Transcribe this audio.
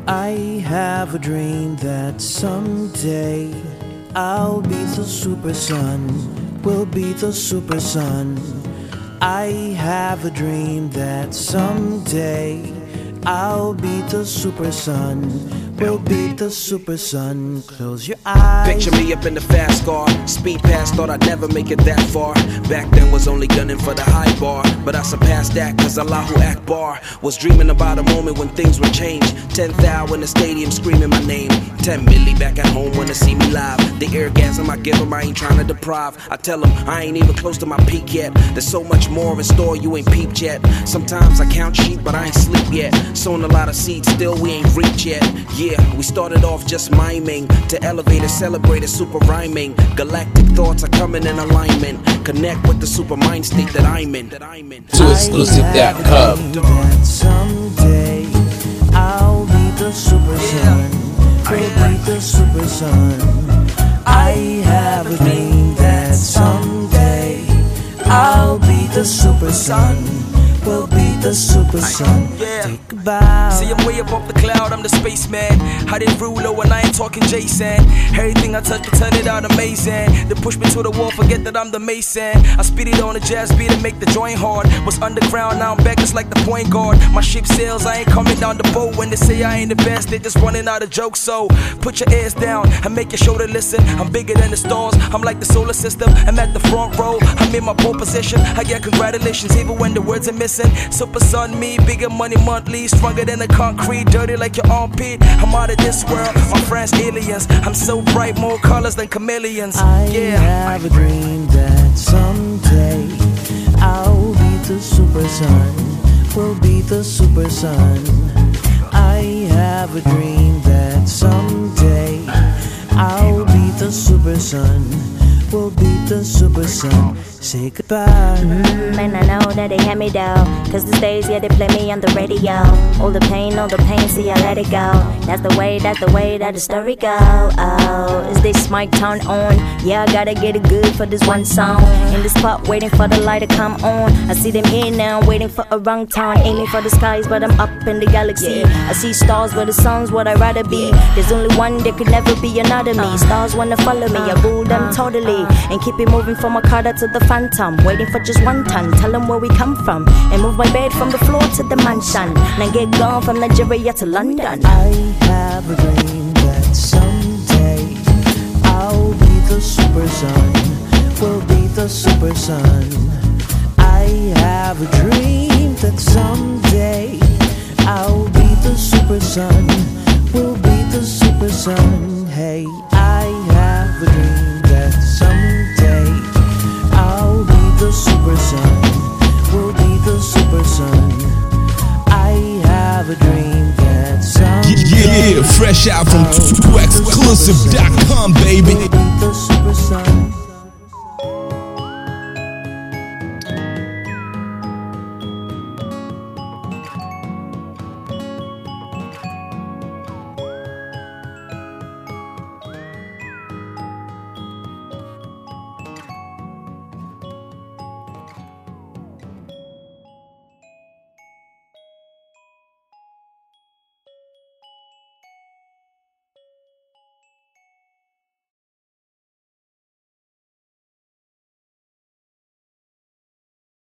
I have a dream that someday I'll be the super sun, will be the super sun. I have a dream that someday I'll be the super sun, will be the super sun. Close your eyes. Picture me up in the fast car, speed past, thought I'd never make it that far. Back then was only gunning for the high bar, but I surpassed that cause Allahu Akbar. Was dreaming about a moment when things would change. 10,000 in the stadium screaming my name. 10 milli back at home wanna see me live. The orgasm I give them I ain't trying to deprive. I tell them I ain't even close to my peak yet. There's so much more in store you ain't peeped yet. Sometimes I count sheep but I ain't sleep yet. Sown a lot of seeds, still we ain't reached yet. Yeah, we started off just miming. To elevate and celebrate a super rhyming. Galactic thoughts are coming in alignment. Connect with the super mind state that I'm in. To exclusive.com. That someday I'll be the super sun, will be the super sun. I have a dream that someday I'll be the super sun, will be the super sun. Take a bow. See, I'm way above the cloud, I'm the spaceman. I didn't rule over and I ain't talking Jason. Everything I touch, can turn it out amazing. They push me to the wall, forget that I'm the mason. I speed it on a jazz beat and make the joint hard. Was underground, now I'm back just like the point guard. My ship sails, I ain't coming down the boat. When they say I ain't the best, they just running out of jokes. So put your ears down and make your shoulder listen. I'm bigger than the stars, I'm like the solar system. I'm at the front row, I'm in my pole position. I get congratulations even when the words are missing. Super sun, me, bigger money monthly. Stronger than the concrete, dirty like your armpit. I'm out of this world, my friends aliens. I'm so bright, more colors than chameleons. I have a dream that someday I'll be the super sun, will be the super sun. I have a dream that someday I'll be the super sun, will be the super sun. Say goodbye. And I know that they hand me down, cause these days, yeah, they play me on the radio. All the pain, see I let it go. That's the way that the story go. Oh, is this mic turn on? Yeah, I gotta get it good for this one song. In the spot, waiting for the light to come on. I see them here now, waiting for a wrong turn. Aiming for the skies, but I'm up in the galaxy. I see stars, but the sun's what I'd rather be. There's only one, there could never be another me. Stars wanna follow me, I rule them totally. And keep it moving from Okada to the Phantom, waiting for just one ton. Tell them where we come from and move my bed from the floor to the mansion. Now get gone from Nigeria to London. I have a dream that someday I'll be the super sun, will be the super sun. I have a dream that someday I'll be the super sun, will be the super sun. Hey, I have a dream that someday I'll be the super sun, will be the super sun. I have a dream that someday Yeah, fresh out from exclusive.com, baby. will be the super